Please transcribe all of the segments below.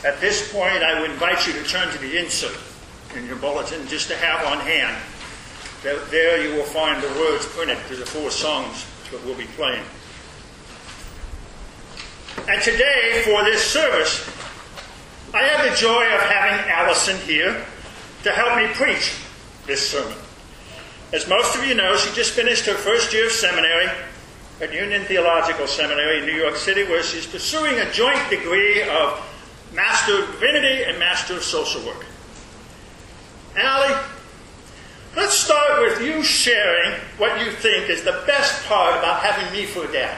At this point, I would invite you to turn to the insert in your bulletin just to have on hand. There you will find the words printed to the 4 songs that we'll be playing. And today, for this service, I have the joy of having Allison here to help me preach this sermon. As most of you know, she just finished her first year of seminary at Union Theological Seminary in New York City, where she's pursuing a joint degree of Master of Divinity and Master of Social Work. Allie, let's start with you sharing what you think is the best part about having me for a dad.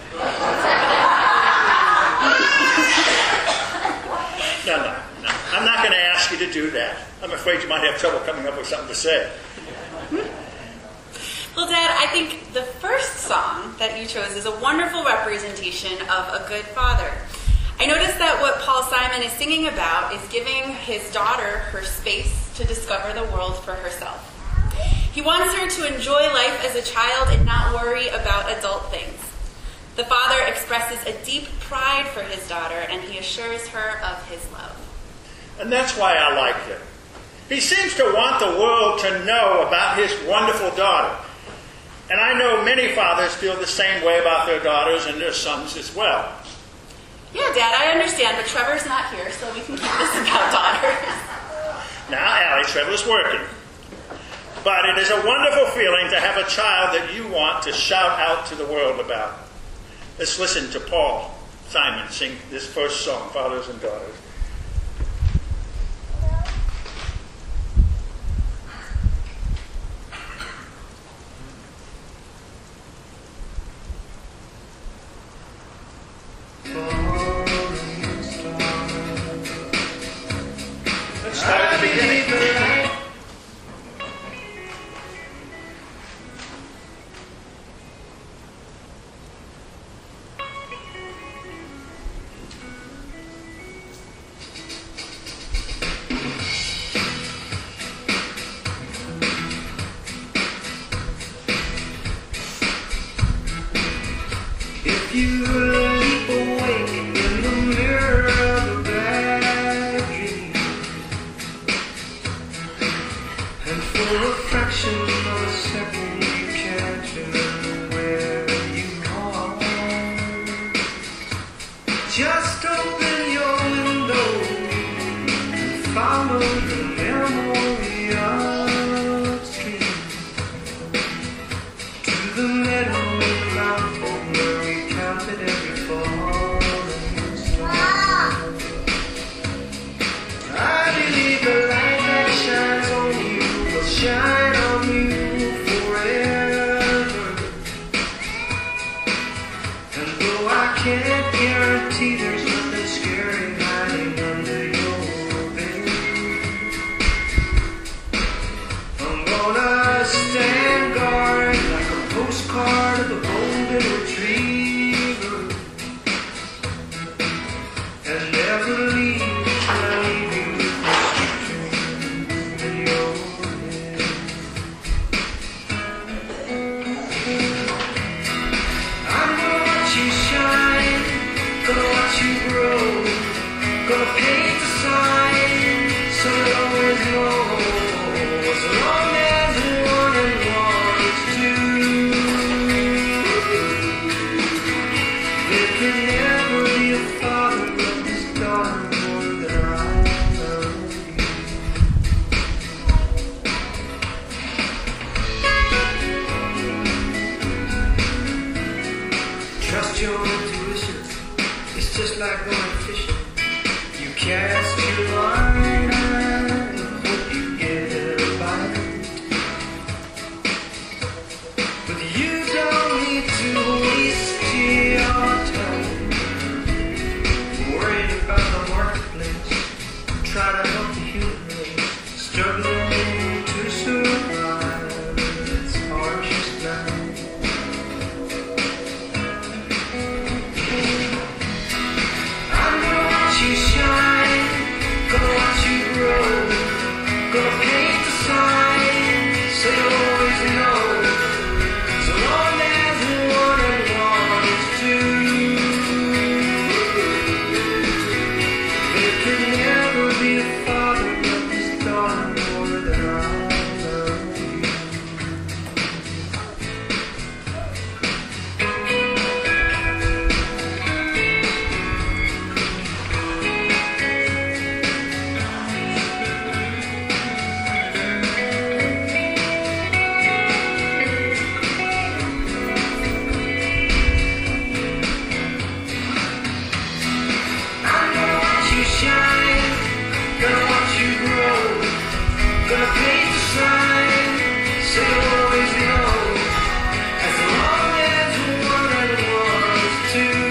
No. I'm not going to ask you to do that. I'm afraid you might have trouble coming up with something to say. Well, Dad, I think the first song that you chose is a wonderful representation of a good father. I noticed that what Paul Simon is singing about is giving his daughter her space to discover the world for herself. He wants her to enjoy life as a child and not worry about adult things. The father expresses a deep pride for his daughter, and he assures her of his love. And that's why I like him. He seems to want the world to know about his wonderful daughter. And I know many fathers feel the same way about their daughters and their sons as well. Yeah, Dad, I understand, but Trevor's not here, so we can keep this about daughters. Now, Allie, Trevor's working. But it is a wonderful feeling to have a child that you want to shout out to the world about. Let's listen to Paul Simon sing this first song, Fathers and Daughters. Let's start at the beginning. If you leap awake in the mirror of a bad dream, and for a fraction of a second you can't remember where you are, just open your window and follow the memory upstream to the meadow in Mount Hope where we counted every falling star. I believe the light that shines on you will shine on you forever. And though I can't guarantee there's nothing scary hiding under your bed, I'm gonna stand guard like a postcard of a golden retriever, and never leave till I leave you with my sweet dreams in your head. I'm gonna watch you shine, gonna watch you grow, gonna paint the sign so you always know as long as one and one is two. There can never be a father love his daughter more than I love you. Trust your intuition, it's just like going fishing. You cast your line and hope you could never be a father love his daughter more than I love you. I'm gonna watch you shine, gonna watch you grow, gonna paint the sign so you'll always know, as long as one and one's two.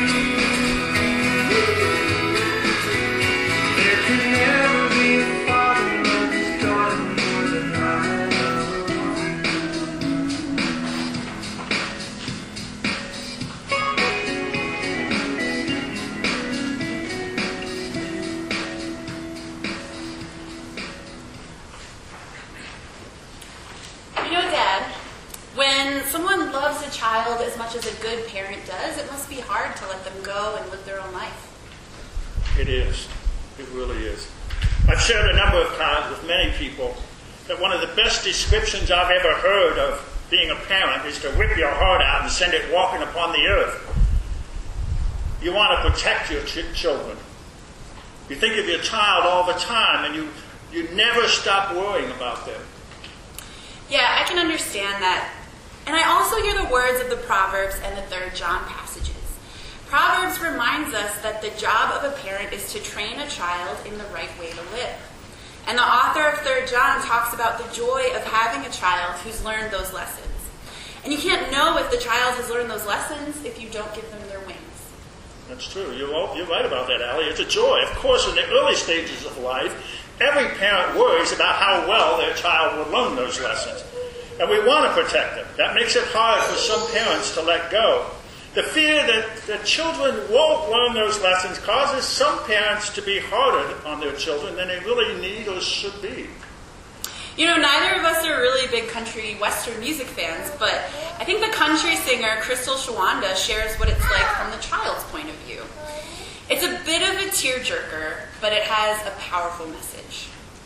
There could never be a father love his daughter more than I love you. You know, Dad, when someone loves a child as much as a good parent does, it must be hard to let them go and live their own life. It is. It really is. I've shared a number of times with many people that one of the best descriptions I've ever heard of being a parent is to whip your heart out and send it walking upon the earth. You want to protect your children. You think of your child all the time, and you never stop worrying about them. Yeah, I can understand that. And I also hear the words of the Proverbs and the 3rd John passages. Proverbs reminds us that the job of a parent is to train a child in the right way to live. And the author of 3rd John talks about the joy of having a child who's learned those lessons. And you can't know if the child has learned those lessons if you don't give them their wings. That's true. You're right about that, Allie. It's a joy. Of course, in the early stages of life, every parent worries about how well their child will learn those lessons. And we want to protect them. That makes it hard for some parents to let go. The fear that the children won't learn those lessons causes some parents to be harder on their children than they really need or should be. You know, neither of us are really big country western music fans, but I think the country singer Crystal Shawanda shares what it's like from the child's point of view. It's a bit of a tearjerker, but it has a powerful message.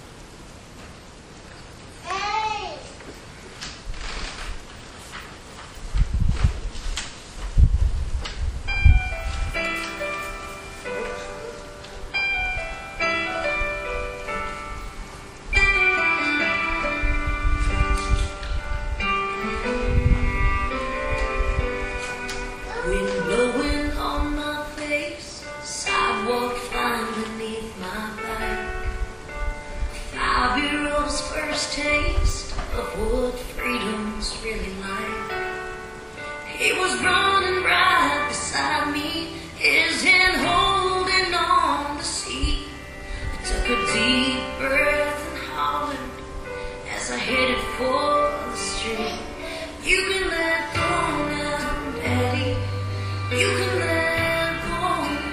Wind blowing on my face, sidewalk flying beneath my back. A 5-year-old's first taste of what freedom's really like. He was running right beside me, his hand holding on the seat. I took a deep breath and hollered as I headed for the street. You can let go now, Daddy. You can let go.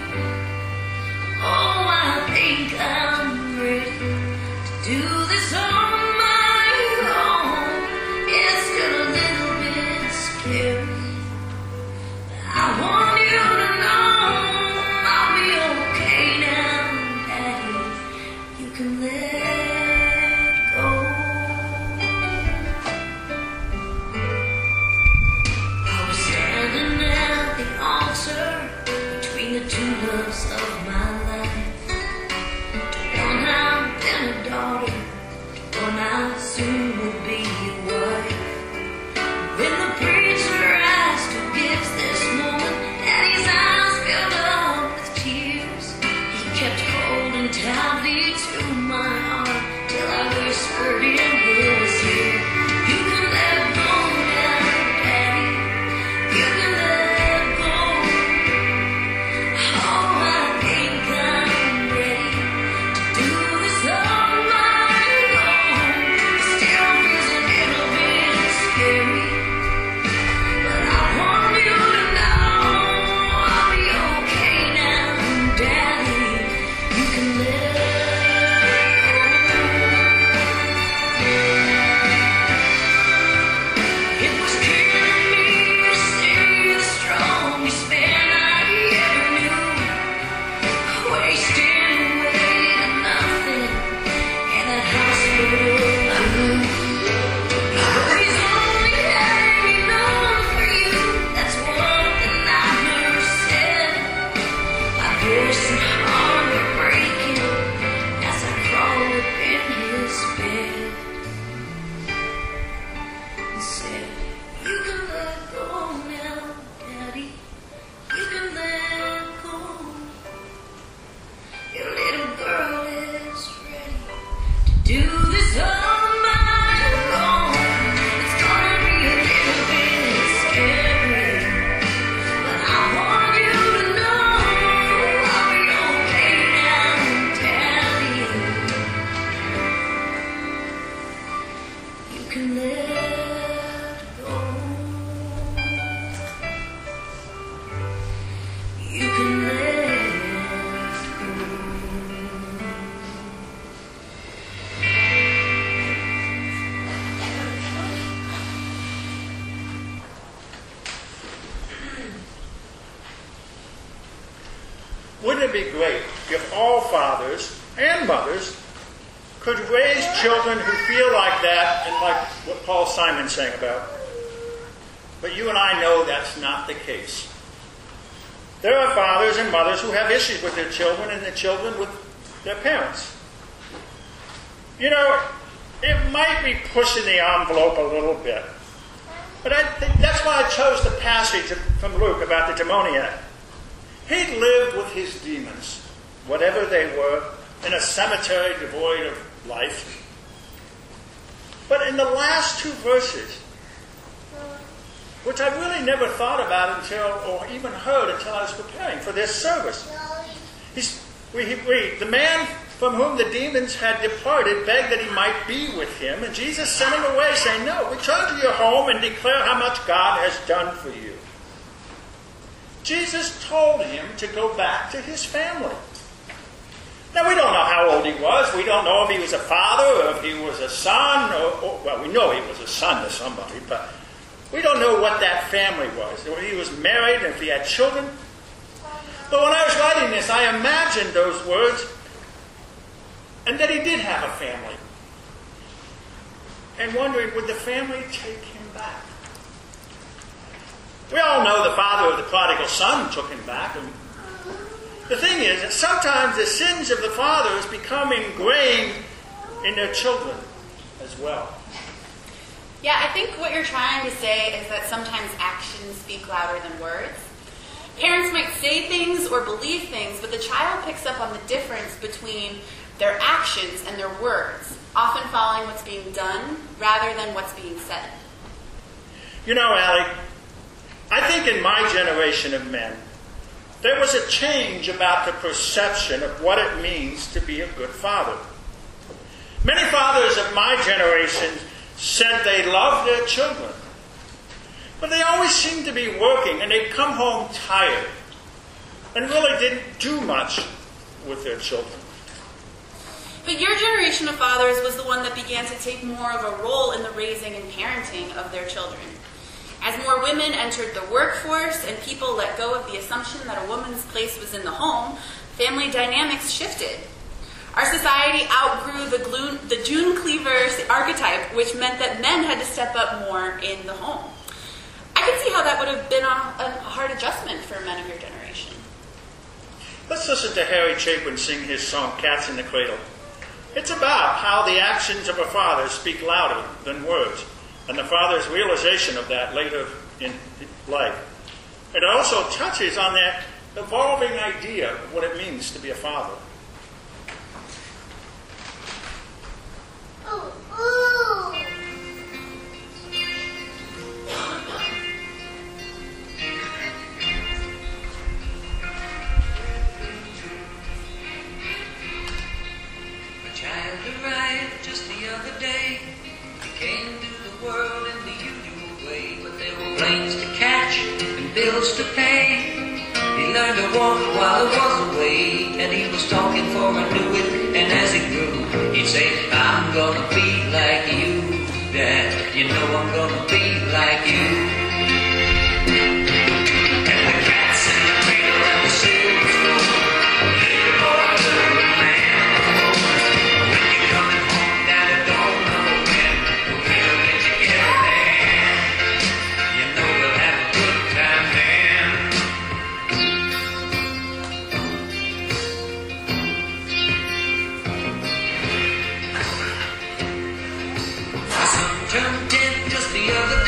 Oh, I think I'm ready to do this on my own. It's still a little bit scary, but I want you to know I'll be okay now, Daddy. You can let go. I was standing at the altar between the two loves of my life. To one I've been a daughter, to one I soon will be a wife. When the preacher asked who gives this moment, Daddy's eyes filled up with tears. He kept holding tightly to my arm till I whispered in his ear, you can let go now, Daddy. You can let go. Oh, I think I'm ready to do this on my own. It still feels a little bit scary, but I want you to know I'll be okay now, Daddy. You can let go. do this on my own. It's gonna be a little bit scary, but I want you to know I'll be okay now and tell you. You can let go. You can let go. Wouldn't it be great if all fathers and mothers could raise children who feel like that and like what Paul Simon's saying about? But you and I know that's not the case. There are fathers and mothers who have issues with their children and the children with their parents. You know, it might be pushing the envelope a little bit. But I think that's why I chose the passage from Luke about the demoniac. He lived with his demons, whatever they were, in a cemetery devoid of life. But in the last two verses, which I really never thought about until, or even heard until I was preparing for this service, we read, the man from whom the demons had departed begged that he might be with him, and Jesus sent him away, saying, "No, return to your home and declare how much God has done for you." Jesus told him to go back to his family. Now, we don't know how old he was. We don't know if he was a father or if he was a son. Well, we know he was a son to somebody, but we don't know what that family was. If he was married and if he had children. But when I was writing this, I imagined those words and that he did have a family. And wondering, would the family take him back? We all know the father of the prodigal son took him back. And the thing is that sometimes the sins of the fathers become ingrained in their children as well. Yeah, I think what you're trying to say is that sometimes actions speak louder than words. Parents might say things or believe things, but the child picks up on the difference between their actions and their words, often following what's being done rather than what's being said. You know, Allie, I think in my generation of men, there was a change about the perception of what it means to be a good father. Many fathers of my generation said they loved their children, but they always seemed to be working, and they'd come home tired and really didn't do much with their children. But your generation of fathers was the one that began to take more of a role in the raising and parenting of their children. As more women entered the workforce and people let go of the assumption that a woman's place was in the home, family dynamics shifted. Our society outgrew the June Cleaver archetype, which meant that men had to step up more in the home. I can see how that would have been a hard adjustment for men of your generation. Let's listen to Harry Chapin sing his song, Cats in the Cradle. It's about how the actions of a father speak louder than words, and the father's realization of that later in life. It also touches on that evolving idea of what it means to be a father. A child arrived just the other day. He came to the world in the usual way, but there were planes to catch and bills to pay. He learned to walk while I was away, and he was talking for I knew it. And as he grew, he'd say, "I'm gonna be like you, Dad. You know I'm gonna be like you." And the cats in the cradle and the silver spoon, little boy, little man. When you're coming home, Dad, I don't know when. We'll get you get there. You know we'll have a good time then. My son turned 10 just the other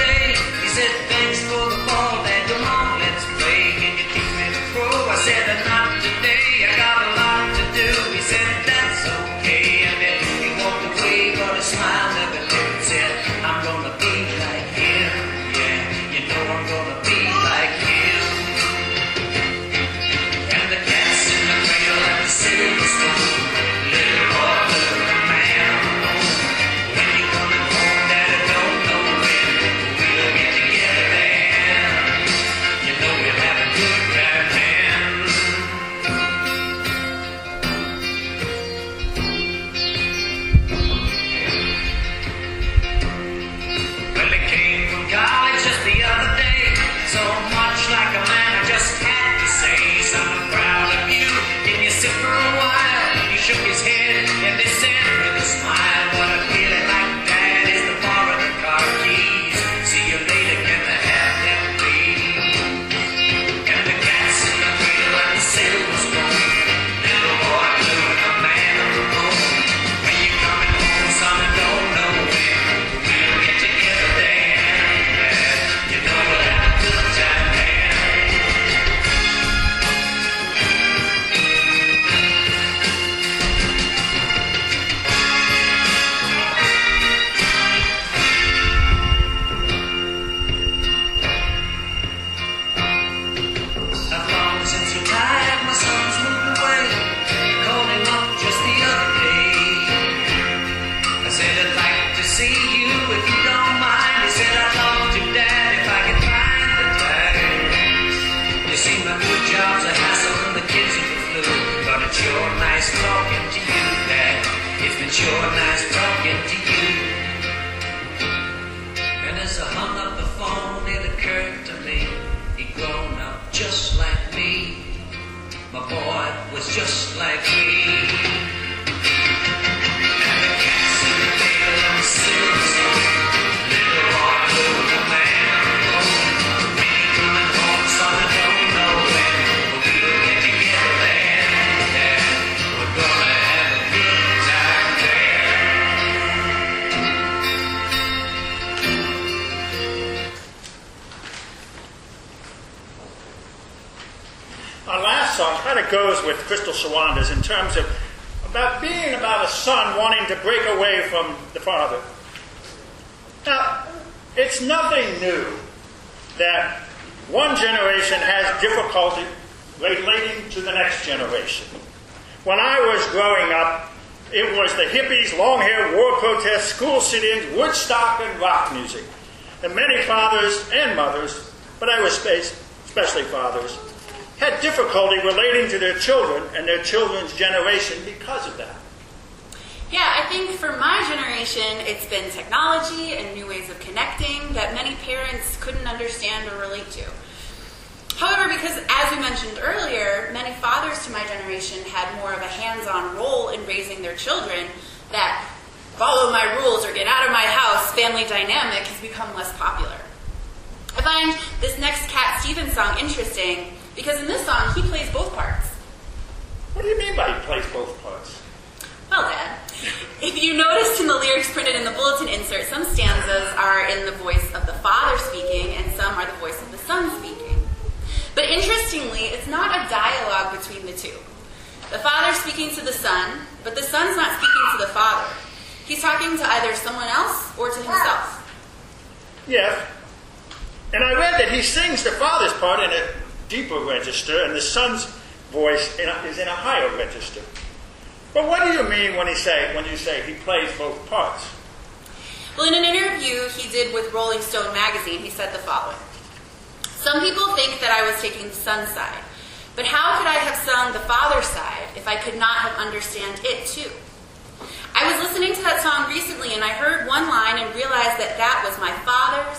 goes with Crystal Sawanda's in terms of being about a son wanting to break away from the father. Now, it's nothing new that one generation has difficulty relating to the next generation. When I was growing up, it was the hippies, long hair, war protests, school sit-ins, Woodstock, and rock music. And many fathers and mothers, but I would say especially fathers, had difficulty relating to their children and their children's generation because of that. Yeah, I think for my generation, it's been technology and new ways of connecting that many parents couldn't understand or relate to. However, because as we mentioned earlier, many fathers to my generation had more of a hands-on role in raising their children, that follow my rules or get out of my house family dynamic has become less popular. I find this next Cat Stevens song interesting because in this song, he plays both parts. What do you mean by he plays both parts? Well, Dad, if you noticed in the lyrics printed in the bulletin insert, some stanzas are in the voice of the father speaking and some are the voice of the son speaking. But interestingly, it's not a dialogue between the two. The father's speaking to the son, but the son's not speaking to the father. He's talking to either someone else or to himself. Yes. And I read that he sings the father's part in a deeper register and the son's voice is in a higher register. But what do you mean when you say he plays both parts? Well, in an interview he did with Rolling Stone magazine, he said the following. Some people think that I was taking the son's side, but how could I have sung the father's side if I could not have understand it too? I was listening to that song recently and I heard one line and realized that that was my father's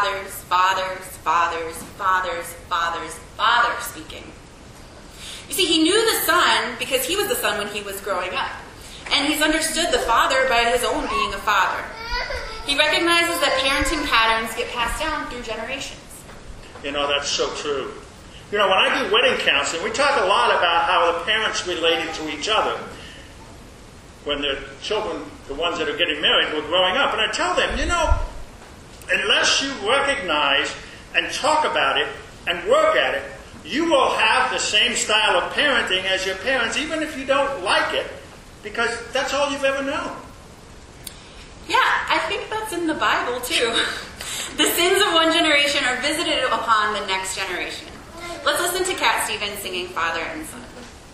father speaking. You see, he knew the son because he was the son when he was growing up. And he's understood the father by his own being a father. He recognizes that parenting patterns get passed down through generations. You know, that's so true. You know, when I do wedding counseling, we talk a lot about how the parents related to each other when their children, the ones that are getting married, were growing up. And I tell them, you know, unless you recognize and talk about it and work at it, you will have the same style of parenting as your parents, even if you don't like it, because that's all you've ever known. Yeah, I think that's in the Bible too. The sins of one generation are visited upon the next generation. Let's listen to Cat Stevens singing Father and Son.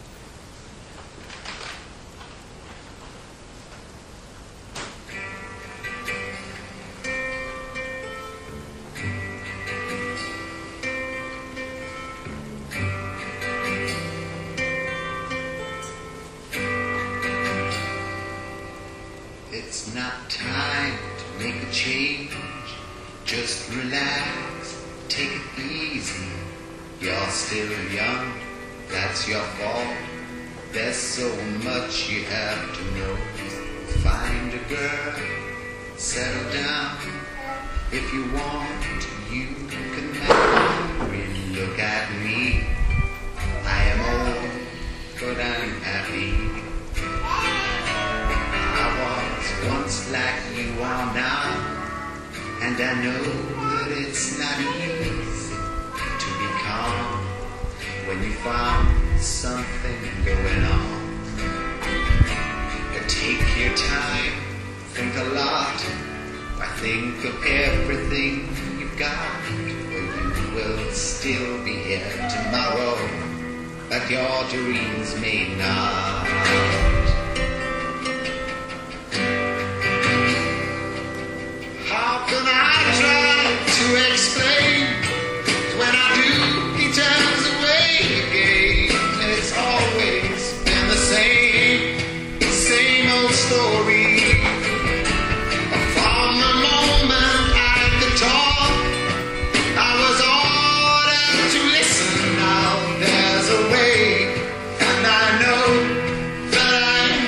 It's not time to make a change. Just relax, take it easy. You're still young, that's your fault. There's so much you have to know. Find a girl, settle down. If you want, you can marry. Look at me, I am old, but I'm happy. Once like you are now, and I know that it's not easy to be calm when you find something going on. But take your time, think a lot, or think of everything you've got, or you will still be here tomorrow, but your dreams may not. To explain, when I do, he turns away again. It's always been the same old story. From the moment I could talk, I was ordered to listen. Now there's a way, and I know that I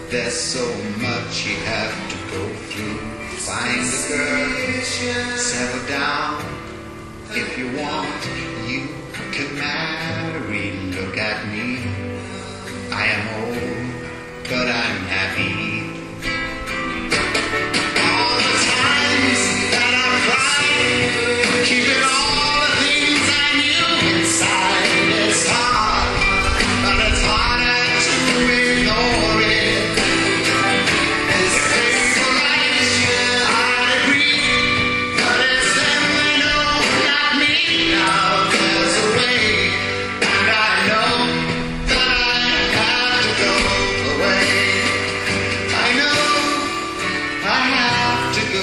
There's so much you have to go through. Find a girl, settle down. If you want, you can marry. Look at me. I am old, but I'm happy. All the times that I've cried, keeping all the things I knew inside. It's hard, but it's harder to ignore it. It's painful, right? I agree, but it's them they know, not me. Now there's a way, and I know that I have to go away. I know I have to go.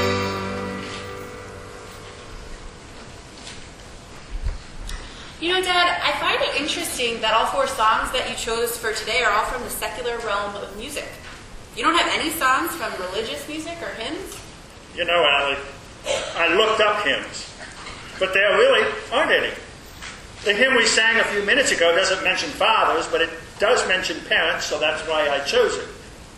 You know, Dad, I find it interesting that all 4 songs that you chose for today are all from the secular realm of music. You don't have any songs from religious music or hymns? You know, Allie, I looked up hymns, but there really aren't any. The hymn we sang a few minutes ago doesn't mention fathers, but it does mention parents, so that's why I chose it.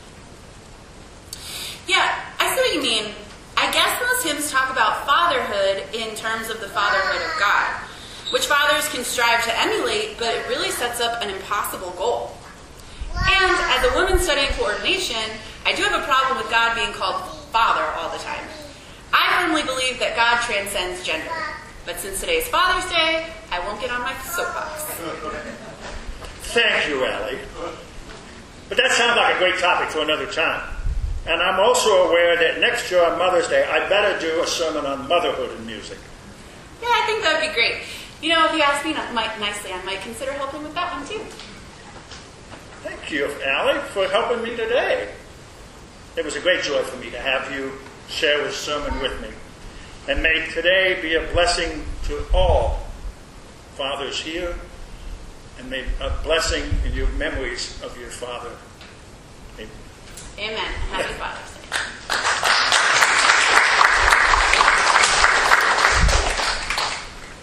Yeah, I see what you mean. I guess most hymns talk about fatherhood in terms of the fatherhood of God, which fathers can strive to emulate, but it really sets up an impossible goal. And as a woman studying for ordination, I do have a problem with God being called Father all the time. I firmly believe that God transcends gender. But since today's Father's Day, I won't get on my soapbox. Thank you, Allie. But that sounds like a great topic for another time. And I'm also aware that next year on Mother's Day, I better do a sermon on motherhood and music. Yeah, I think that would be great. You know, if you ask me nicely, I might consider helping with that one too. Thank you, Allie, for helping me today. It was a great joy for me to have you share this sermon with me. And may today be a blessing to all fathers here, and may a blessing in your memories of your father. Amen. Amen. Happy Father's Day.